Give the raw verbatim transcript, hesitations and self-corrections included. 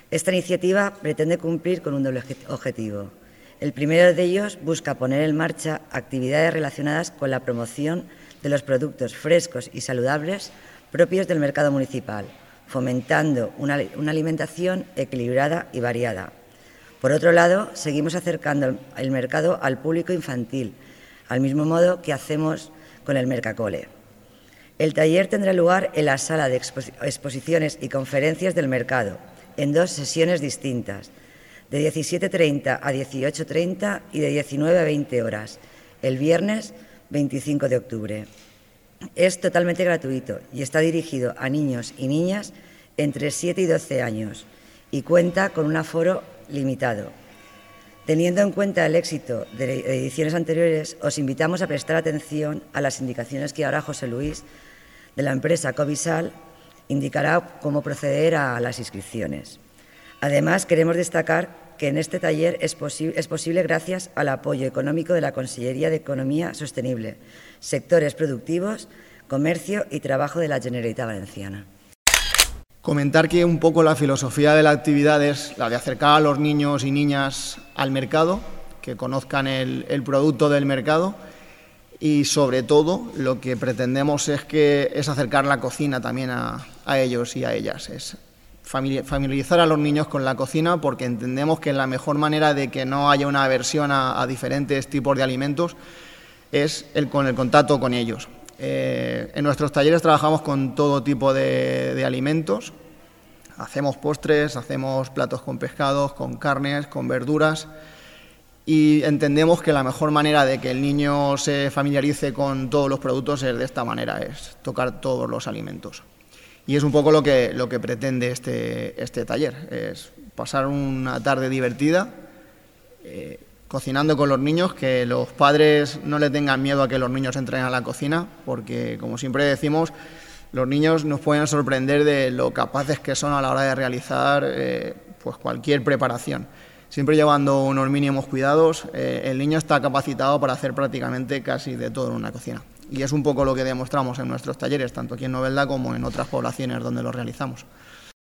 Esta iniciativa pretende cumplir con un doble objetivo. El primero de ellos busca poner en marcha actividades relacionadas con la promoción de los productos frescos y saludables propios del mercado municipal, fomentando una, una alimentación equilibrada y variada. Por otro lado, seguimos acercando el mercado al público infantil, al mismo modo que hacemos con el Mercacole. El taller tendrá lugar en la sala de expo- exposiciones y conferencias del mercado, en dos sesiones distintas, de diecisiete treinta a dieciocho treinta y de diecinueve a veinte horas, el viernes veinticinco de octubre. Es totalmente gratuito y está dirigido a niños y niñas entre siete y doce años y cuenta con un aforo limitado. Teniendo en cuenta el éxito de ediciones anteriores, os invitamos a prestar atención a las indicaciones que ahora José Luis, de la empresa Covisal, indicará cómo proceder a las inscripciones. Además, queremos destacar que en este taller es, posi- es posible gracias al apoyo económico de la Consellería de Economía Sostenible, sectores productivos, comercio y trabajo de la Generalitat Valenciana. Comentar que un poco la filosofía de la actividad es la de acercar a los niños y niñas al mercado, que conozcan el, el producto del mercado y, sobre todo, lo que pretendemos es, que, es acercar la cocina también a, a ellos y a ellas. Es familiarizar a los niños con la cocina, porque entendemos que la mejor manera de que no haya una aversión a, a diferentes tipos de alimentos es el, con el contacto con ellos. Eh, en nuestros talleres trabajamos con todo tipo de, de alimentos, hacemos postres, hacemos platos con pescados, con carnes, con verduras, y entendemos que la mejor manera de que el niño se familiarice con todos los productos es de esta manera, es tocar todos los alimentos. Y es un poco lo que, lo que pretende este, este taller, es pasar una tarde divertida, eh, cocinando con los niños, que los padres no le tengan miedo a que los niños entren a la cocina, porque, como siempre decimos, los niños nos pueden sorprender de lo capaces que son a la hora de realizar eh, pues cualquier preparación. Siempre llevando unos mínimos cuidados, eh, el niño está capacitado para hacer prácticamente casi de todo en una cocina. Y es un poco lo que demostramos en nuestros talleres, tanto aquí en Novelda como en otras poblaciones donde los realizamos.